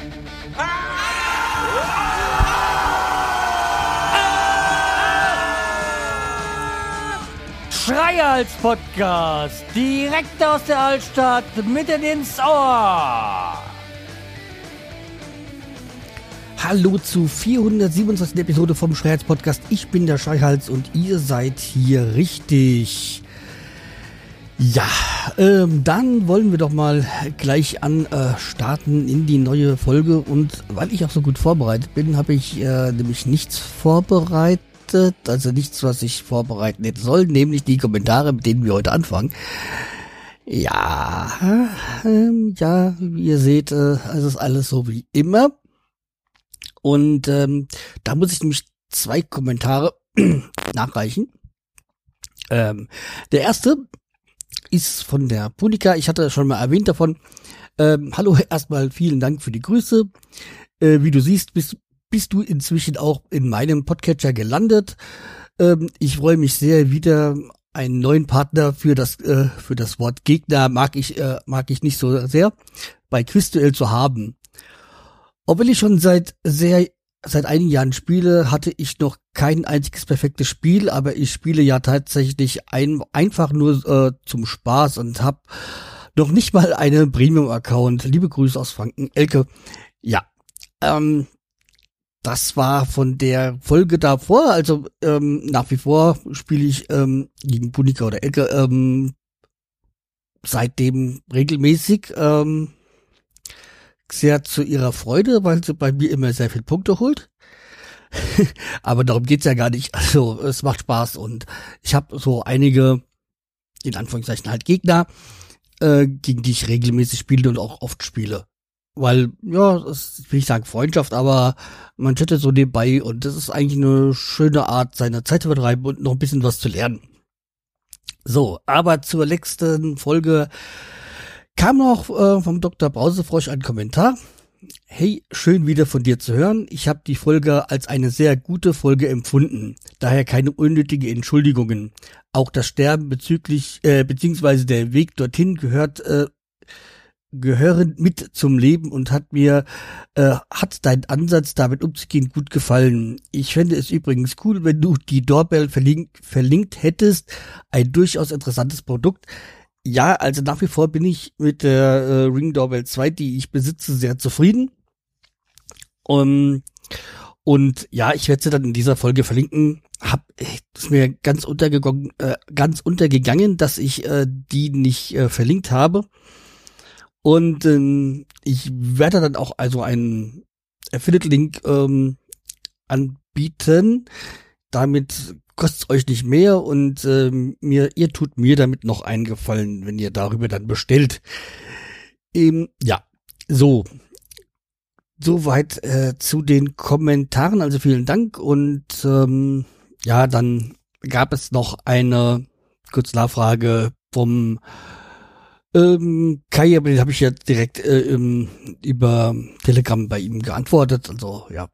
Schreihals Podcast, direkt aus der Altstadt, mitten ins Ohr. Hallo zu 427. Episode vom Schreihals Podcast. Ich bin der Schreihals und ihr seid hier richtig. Ja, dann wollen wir doch mal gleich starten in die neue Folge. Und weil ich auch so gut vorbereitet bin, habe ich nämlich nichts vorbereitet. Also nichts, was ich vorbereiten hätte sollen, nämlich die Kommentare, mit denen wir heute anfangen. Ja, wie ihr seht, es ist alles so wie immer. Und da muss ich nämlich 2 Kommentare nachreichen. Der erste ist von der Punika. Ich hatte schon mal erwähnt davon. Hallo, erstmal vielen Dank für die Grüße. Wie du siehst, bist du inzwischen auch in meinem Podcatcher gelandet. Ich freue mich sehr, wieder einen neuen Partner für das Wort Gegner mag ich nicht so sehr bei Quizduell zu haben. Obwohl ich schon seit einigen Jahren spiele, hatte ich noch kein einziges perfektes Spiel, aber ich spiele ja tatsächlich einfach nur zum Spaß und habe noch nicht mal einen Premium-Account. Liebe Grüße aus Franken, Elke. Ja, das war von der Folge davor, also nach wie vor spiele ich gegen Punika oder Elke seitdem regelmäßig, sehr zu ihrer Freude, weil sie bei mir immer sehr viele Punkte holt. Aber darum geht's ja gar nicht. Also es macht Spaß und ich habe so einige, in Anführungszeichen halt Gegner, gegen die ich regelmäßig spiele und auch oft spiele. Weil, ja, das will ich sagen Freundschaft, aber man chattet so nebenbei und das ist eigentlich eine schöne Art, seine Zeit zu vertreiben und noch ein bisschen was zu lernen. So, aber zur letzten Folge kam noch vom Dr. Brausefrosch ein Kommentar. Hey, schön wieder von dir zu hören. Ich habe die Folge als eine sehr gute Folge empfunden. Daher keine unnötige Entschuldigungen. Auch das Sterben beziehungsweise der Weg dorthin gehören mit zum Leben und hat dein Ansatz, damit umzugehen, gut gefallen. Ich fände es übrigens cool, wenn du die Doorbell verlinkt hättest. Ein durchaus interessantes Produkt. Ja, also nach wie vor bin ich mit der Ring Doorbell 2, die ich besitze, sehr zufrieden. Und ja, ich werde sie dann in dieser Folge verlinken. Ist mir ganz untergegangen, dass ich die nicht verlinkt habe. Und ich werde dann auch also einen Affiliate-Link anbieten. Damit kostet es euch nicht mehr und ihr tut mir damit noch einen Gefallen, wenn ihr darüber dann bestellt. Ja, soweit zu den Kommentaren. Also vielen Dank und ja, dann gab es noch eine kurze Nachfrage vom Kai, aber den habe ich ja direkt über Telegram bei ihm geantwortet. Also ja,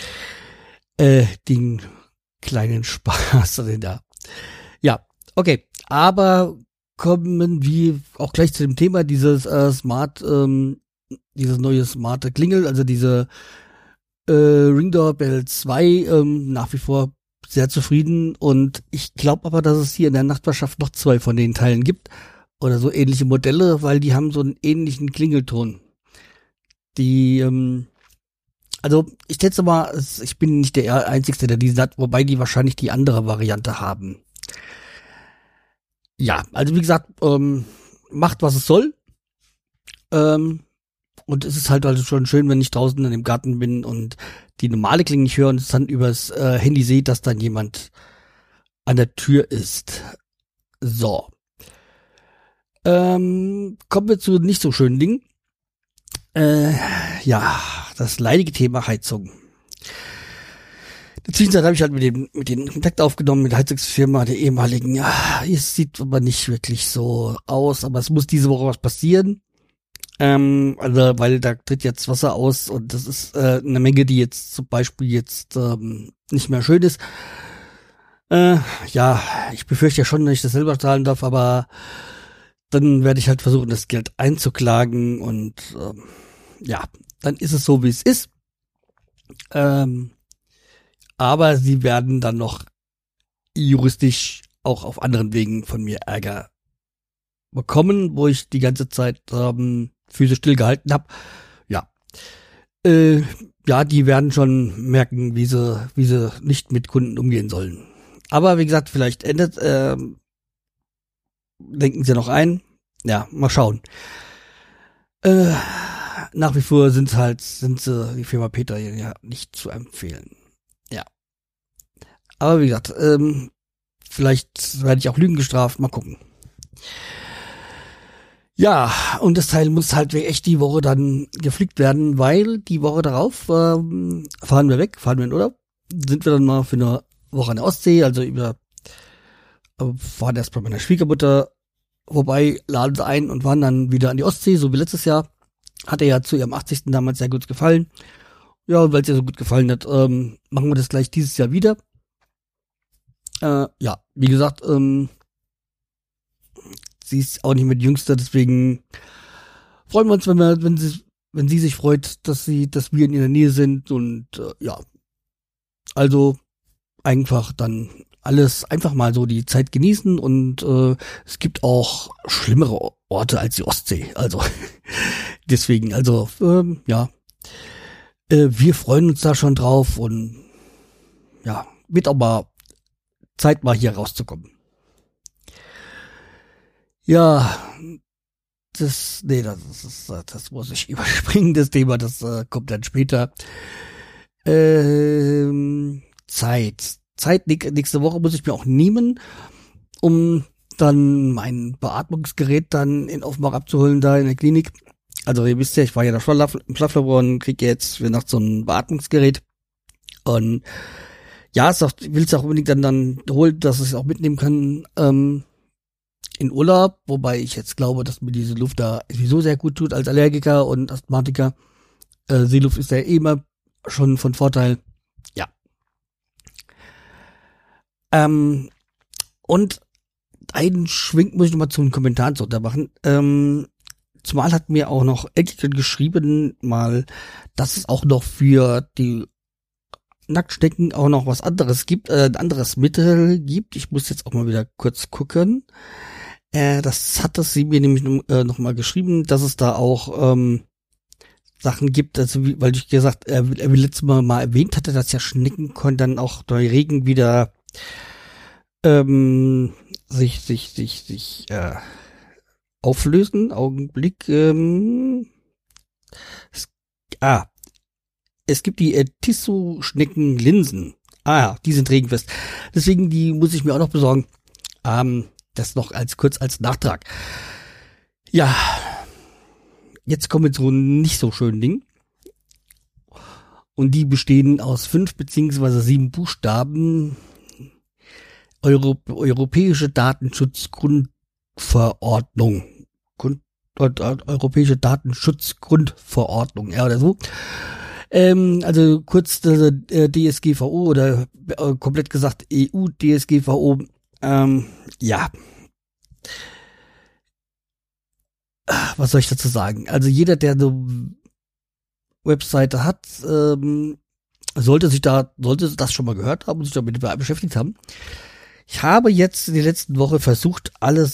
den kleinen Spaß da. Ja, okay. Aber kommen wir auch gleich zu dem Thema dieses dieses neue smarte Klingel, also diese Ring Doorbell 2, nach wie vor sehr zufrieden. Und ich glaube aber, dass es hier in der Nachbarschaft noch 2 von den Teilen gibt. Oder so ähnliche Modelle, weil die haben so einen ähnlichen Klingelton. Also ich schätze mal, ich bin nicht der Einzige, der diesen hat, wobei die wahrscheinlich die andere Variante haben. Ja, also wie gesagt, macht was es soll. Und es ist halt also schon schön, wenn ich draußen in dem Garten bin und die normale Klingel nicht höre und es dann übers Handy sehe, dass dann jemand an der Tür ist. So. Kommen wir zu nicht so schönen Dingen. Ja, das leidige Thema Heizung. In der Zwischenzeit habe ich halt mit den Kontakt aufgenommen mit der Heizungsfirma, der ehemaligen. Ja, es sieht aber nicht wirklich so aus, aber es muss diese Woche was passieren. Also, weil da tritt jetzt Wasser aus und das ist eine Menge, die jetzt zum Beispiel jetzt nicht mehr schön ist. Ja, ich befürchte ja schon, dass ich das selber zahlen darf, aber dann werde ich halt versuchen, das Geld einzuklagen und ja, dann ist es so, wie es ist. Aber sie werden dann noch juristisch auch auf anderen Wegen von mir Ärger bekommen, wo ich die ganze Zeit Füße stillgehalten habe. Ja. Ja, die werden schon merken, wie sie nicht mit Kunden umgehen sollen. Aber wie gesagt, vielleicht denken sie noch ein. Ja, mal schauen. Nach wie vor sind sie die Firma Peter ja nicht zu empfehlen. Ja. Aber wie gesagt, vielleicht werde ich auch Lügen gestraft. Mal gucken. Ja, und das Teil muss halt echt die Woche dann geflickt werden, weil die Woche darauf fahren wir in Urlaub, sind wir dann mal für eine Woche an der Ostsee, also fahren erst bei meiner Schwiegermutter vorbei, laden sie ein und fahren dann wieder an die Ostsee, so wie letztes Jahr. Hat er ja zu ihrem 80. damals sehr gut gefallen. Ja, und weil es ihr so gut gefallen hat, machen wir das gleich dieses Jahr wieder. Ja, wie gesagt, sie ist auch nicht mehr die Jüngste, deswegen freuen wir uns, wenn sie sich freut, dass wir in ihrer Nähe sind und ja, also einfach dann alles einfach mal so die Zeit genießen und es gibt auch schlimmere Orte als die Ostsee, also deswegen, also ja, wir freuen uns da schon drauf und ja, wird aber Zeit mal hier rauszukommen. Ja, das muss ich überspringen, das Thema, das kommt dann später. Zeit nächste Woche muss ich mir auch nehmen, um dann mein Beatmungsgerät dann in Offenbach abzuholen, da in der Klinik. Also ihr wisst ja, ich war ja da schon im Schlaflabor und kriege jetzt für Nacht so ein Beatmungsgerät. Und ja, ich will es auch unbedingt dann holen, dass ich es auch mitnehmen kann, in Urlaub, wobei ich jetzt glaube, dass mir diese Luft da sowieso sehr gut tut als Allergiker und Asthmatiker. Seeluft ist ja immer schon von Vorteil. Ja. Und einen Schwink muss ich nochmal zu den Kommentaren machen. Zumal hat mir auch noch Elke geschrieben, mal, dass es auch noch für die Nacktschnecken auch noch was anderes gibt, ein anderes Mittel gibt. Ich muss jetzt auch mal wieder kurz gucken. Das hatte sie mir nämlich noch mal geschrieben, dass es da auch Sachen gibt, also weil ich gesagt, er letztes Mal erwähnt hatte, dass ja Schnecken können dann auch durch Regen wieder sich auflösen. Augenblick. Es gibt die Tissot-Schneckenlinsen. Die sind regenfest. Deswegen, die muss ich mir auch noch besorgen. Das noch kurz als Nachtrag. Ja, jetzt kommen wir zu einem nicht so schönen Ding. Und die bestehen aus 5 beziehungsweise 7 Buchstaben. Europäische Datenschutzgrundverordnung. Europäische Datenschutzgrundverordnung, ja, oder so. Also kurz DSGVO oder komplett gesagt EU-DSGVO. Ja. Was soll ich dazu sagen? Also jeder, der eine Webseite hat, sollte das schon mal gehört haben und sich damit beschäftigt haben. Ich habe jetzt in der letzten Woche versucht, alle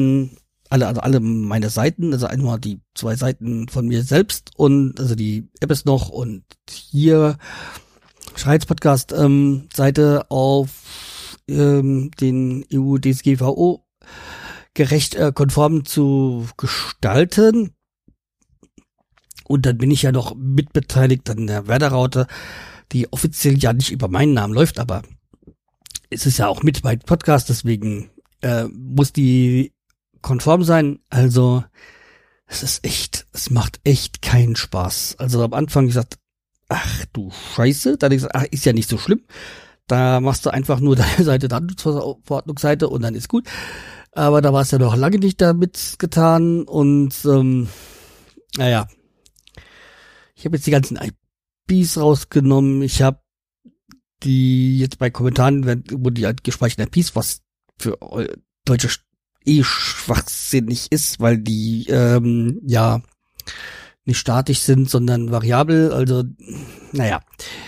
meine Seiten, also einmal die 2 Seiten von mir selbst und also die App ist noch und hier Schreihals Podcast Seite auf den EU-DSGVO gerecht konform zu gestalten. Und dann bin ich ja noch mitbeteiligt an der Werderaute, die offiziell ja nicht über meinen Namen läuft, aber es ist ja auch mit bei Podcast, deswegen muss die konform sein. Also es macht echt keinen Spaß. Also am Anfang gesagt, ach du Scheiße, dann gesagt, ach, ist ja nicht so schlimm. Da machst du einfach nur deine Seite, Datenschutzverordnungsseite und dann ist gut. Aber da war es ja noch lange nicht damit getan und naja. Ich habe jetzt die ganzen IPs rausgenommen. Ich habe die jetzt bei Kommentaren, wo die halt gespeicherten IPs, was für deutsche schwachsinnig ist, weil die ja nicht statisch sind, sondern variabel. Also, naja.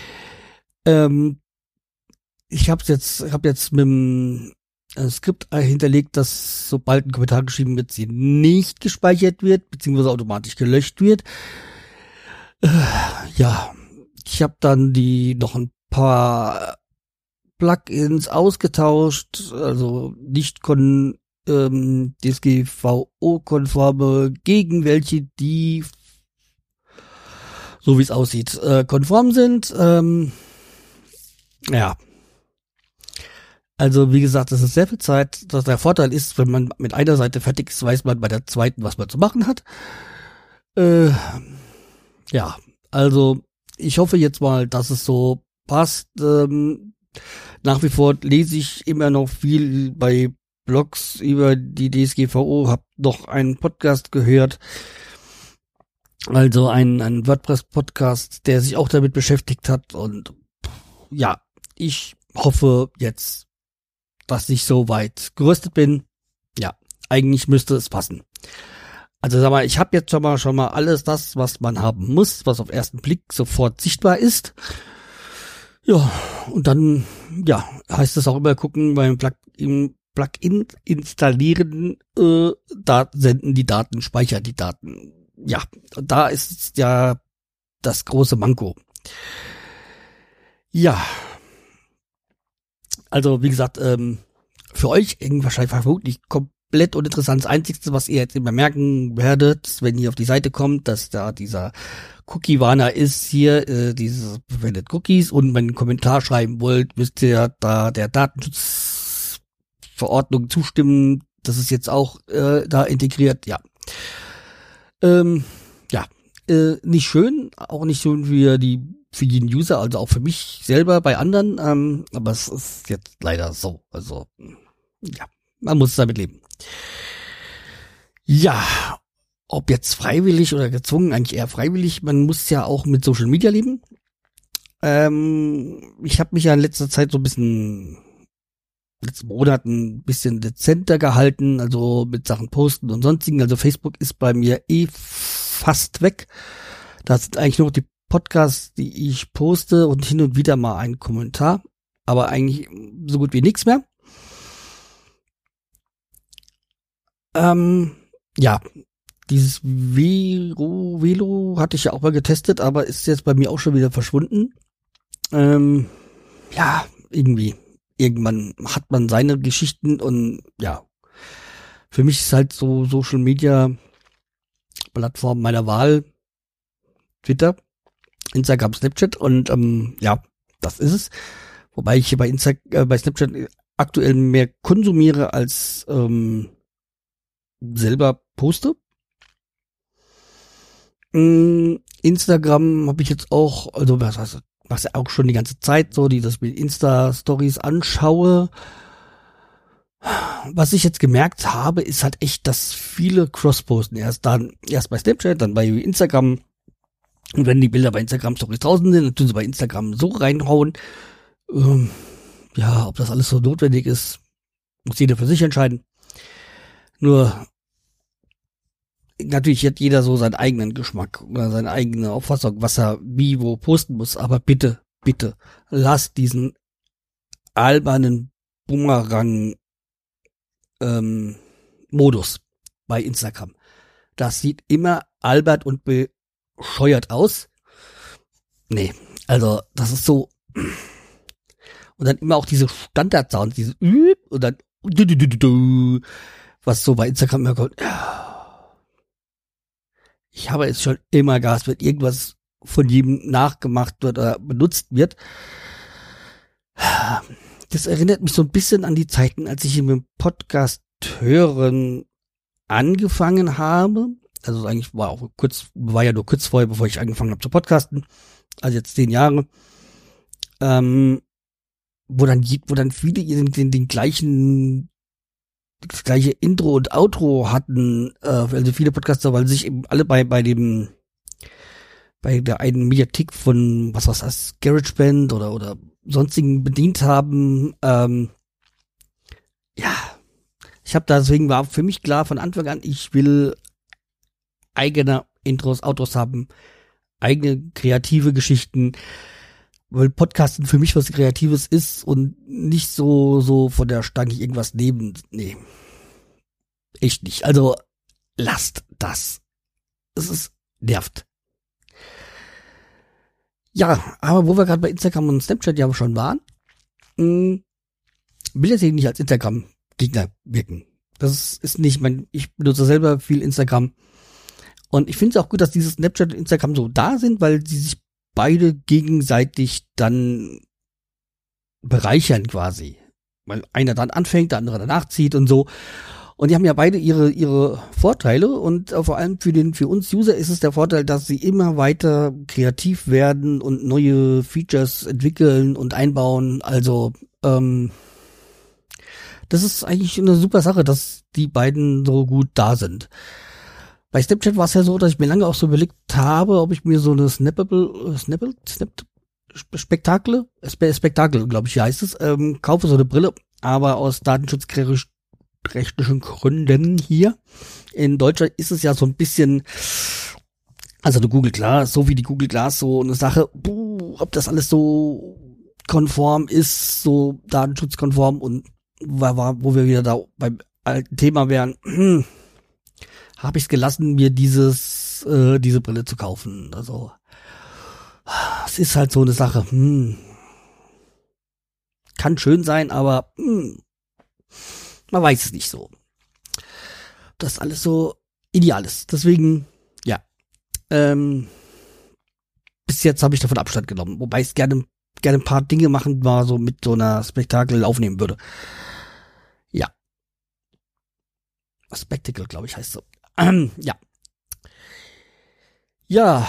Ich habe jetzt mit dem Skript hinterlegt, dass sobald ein Kommentar geschrieben wird, sie nicht gespeichert wird, beziehungsweise automatisch gelöscht wird. Ja, ich habe dann noch ein paar Plugins ausgetauscht, also nicht DSGVO-konforme gegen welche, die, so wie es aussieht, konform sind. Ja. Also wie gesagt, das ist sehr viel Zeit. Der Vorteil ist, wenn man mit einer Seite fertig ist, weiß man bei der zweiten, was man zu machen hat. Ja, also ich hoffe jetzt mal, dass es so passt. Nach wie vor lese ich immer noch viel bei Blogs über die DSGVO, habe noch einen Podcast gehört, also ein WordPress-Podcast, der sich auch damit beschäftigt hat, und ja, ich hoffe jetzt, dass ich so weit gerüstet bin. Ja, eigentlich müsste es passen. Also sag mal, ich habe jetzt schon mal alles das, was man haben muss, was auf ersten Blick sofort sichtbar ist. Ja, und dann, ja, heißt es auch immer gucken beim Plugin installieren, senden die Daten, speichern die Daten. Ja, und da ist ja das große Manko. Ja, also wie gesagt, für euch wahrscheinlich vermutlich komplett uninteressant. Das Einzige, was ihr jetzt immer merken werdet, wenn ihr auf die Seite kommt, dass da dieser Cookie-Warner ist hier, dieses verwendet Cookies, und wenn ihr einen Kommentar schreiben wollt, müsst ihr da der Datenschutzverordnung zustimmen. Das ist jetzt auch da integriert, ja. Nicht schön, auch nicht schön für jeden User, also auch für mich selber bei anderen, aber es ist jetzt leider so. Also, ja, man muss damit leben. Ja, ob jetzt freiwillig oder gezwungen, eigentlich eher freiwillig, man muss ja auch mit Social Media leben. Ich habe mich ja in letzter Zeit so ein bisschen, letzten Monaten ein bisschen dezenter gehalten, also mit Sachen posten und sonstigen. Also Facebook ist bei mir fast weg. Da sind eigentlich nur die Podcasts, die ich poste, und hin und wieder mal ein Kommentar, aber eigentlich so gut wie nichts mehr. Ja, dieses Velo hatte ich ja auch mal getestet, aber ist jetzt bei mir auch schon wieder verschwunden. Ja, irgendwann hat man seine Geschichten, und ja, für mich ist halt so Social Media Plattform meiner Wahl Twitter, Instagram, Snapchat, und ja, das ist es. Wobei ich hier bei Snapchat aktuell mehr konsumiere als selber poste. Instagram habe ich jetzt auch, also was ja auch schon die ganze Zeit so, das mit Insta-Stories anschaue. Was ich jetzt gemerkt habe, ist halt echt, dass viele cross-posten. Erst bei Snapchat, dann bei Instagram. Und wenn die Bilder bei Instagram-Stories draußen sind, dann tun sie bei Instagram so reinhauen. Ja, ob das alles so notwendig ist, muss jeder für sich entscheiden. Nur, natürlich hat jeder so seinen eigenen Geschmack oder seine eigene Auffassung, was er wie wo posten muss. Aber bitte, bitte, lasst diesen albernen Bumerang Modus bei Instagram. Das sieht immer albert und bescheuert aus. Nee, also das ist so. Und dann immer auch diese Standard-Sounds, diese und dann was so bei Instagram immer kommt. Ich habe jetzt schon immer Gas, wenn irgendwas von jedem nachgemacht wird oder benutzt wird. Das erinnert mich so ein bisschen an die Zeiten, als ich mit dem Podcast hören angefangen habe. Also eigentlich war ja nur kurz vorher, bevor ich angefangen habe zu podcasten. Also jetzt 10 Jahre. Wo dann viele den gleichen, das gleiche Intro und Outro hatten, also viele Podcaster, weil sich eben alle bei der einen Mediathek von, was das, GarageBand oder sonstigen bedient haben. Ja, deswegen war für mich klar von Anfang an, ich will eigene Intros, Outros haben, eigene kreative Geschichten, weil Podcasten für mich was Kreatives ist und nicht so von der Stange irgendwas nehmen. Nee. Echt nicht. Also, lasst das. Nervt. Ja, aber wo wir gerade bei Instagram und Snapchat ja schon waren, will jetzt nicht als Instagram-Gegner wirken. Das ist nicht ich benutze selber viel Instagram. Und ich finde es auch gut, dass diese Snapchat und Instagram so da sind, weil sie sich beide gegenseitig dann bereichern quasi. Weil einer dann anfängt, der andere danach zieht und so. Und die haben ja beide ihre Vorteile und vor allem für uns User ist es der Vorteil, dass sie immer weiter kreativ werden und neue Features entwickeln und einbauen. Also das ist eigentlich eine super Sache, dass die beiden so gut da sind. Bei Snapchat war es ja so, dass ich mir lange auch so überlegt habe, ob ich mir so eine Spektakel, glaube ich, heißt es, kaufe, so eine Brille, aber aus datenschutzrechtlichen Gründen hier in Deutschland ist es ja so ein bisschen, also eine Google Glass, so wie die Google Glass, so eine Sache, ob das alles so konform ist, so datenschutzkonform und wo wir wieder da beim alten Thema wären, habe ich es gelassen, mir diese Brille zu kaufen. Also es ist halt so eine Sache. Kann schön sein, aber man weiß es nicht so. Das alles so ideal ist. Deswegen, ja. Bis jetzt habe ich davon Abstand genommen. Wobei ich gerne ein paar Dinge machen war, so mit so einer Spektakel aufnehmen würde. Ja. Spectacle, glaube ich, heißt so. Ja. Ja.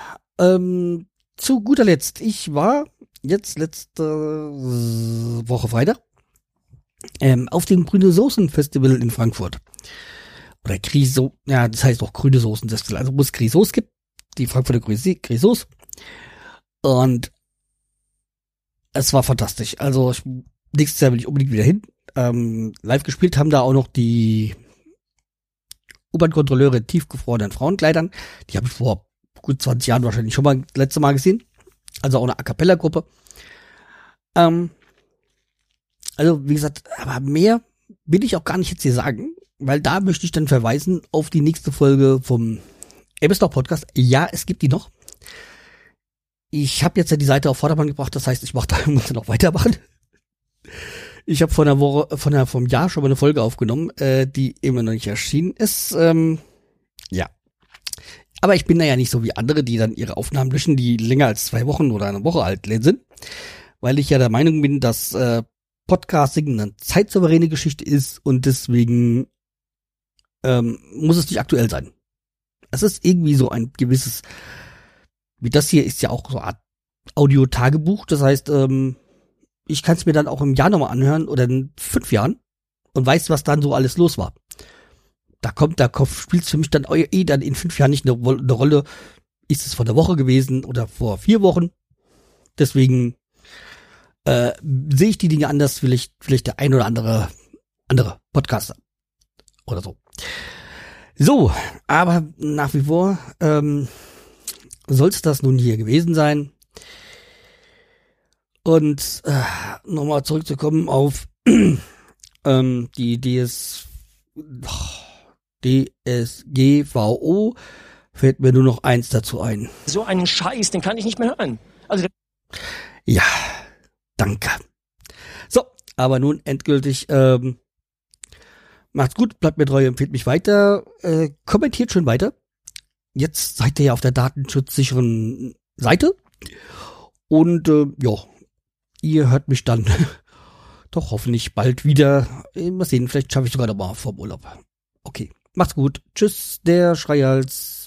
Zu guter Letzt. Ich war jetzt letzte Woche Freitag auf dem Grüne Soßen Festival in Frankfurt. Oder das heißt auch Grüne Soßen Festival. Also wo es Grisauce gibt. Die Frankfurter Grisauce. Und es war fantastisch. Also nächstes Jahr will ich unbedingt wieder hin. Live gespielt haben da auch noch die U-Bahn-Kontrolleure in tiefgefrorenen Frauenkleidern. Die habe ich vor gut 20 Jahren wahrscheinlich schon mal das letzte Mal gesehen. Also auch eine A-Cappella-Gruppe. Also wie gesagt, aber mehr will ich auch gar nicht jetzt hier sagen, weil da möchte ich dann verweisen auf die nächste Folge vom Ebbesdorf-Podcast. Ja, es gibt die noch. Ich habe jetzt ja die Seite auf Vordermann gebracht, das heißt, ich muss dann auch weitermachen. Ich habe vom Jahr schon mal eine Folge aufgenommen, die immer noch nicht erschienen ist. Ja. Aber ich bin da ja nicht so wie andere, die dann ihre Aufnahmen löschen, die länger als 2 Wochen oder eine Woche alt sind. Weil ich ja der Meinung bin, dass Podcasting eine zeitsouveräne Geschichte ist und deswegen muss es nicht aktuell sein. Es ist irgendwie so ein gewisses, wie das hier ist ja auch so eine Art Audio-Tagebuch. Das heißt, ich kann es mir dann auch im Jahr nochmal anhören oder in 5 Jahren und weiß, was dann so alles los war. Da spielt es für mich dann dann in 5 Jahren nicht eine Rolle, ist es vor der Woche gewesen oder vor 4 Wochen. Deswegen sehe ich die Dinge anders, vielleicht der ein oder andere Podcaster oder so. So, aber nach wie vor soll es das nun hier gewesen sein. Und nochmal zurückzukommen auf die DSGVO, fällt mir nur noch eins dazu ein. So einen Scheiß, den kann ich nicht mehr hören. Also ja, danke. So, aber nun endgültig, macht's gut, bleibt mir treu, empfiehlt mich weiter, kommentiert schön weiter. Jetzt seid ihr ja auf der datenschutzsicheren Seite. Und ja, ihr hört mich dann doch hoffentlich bald wieder. Mal sehen, vielleicht schaffe ich sogar noch mal vorm Urlaub. Okay, macht's gut. Tschüss, der Schreihals.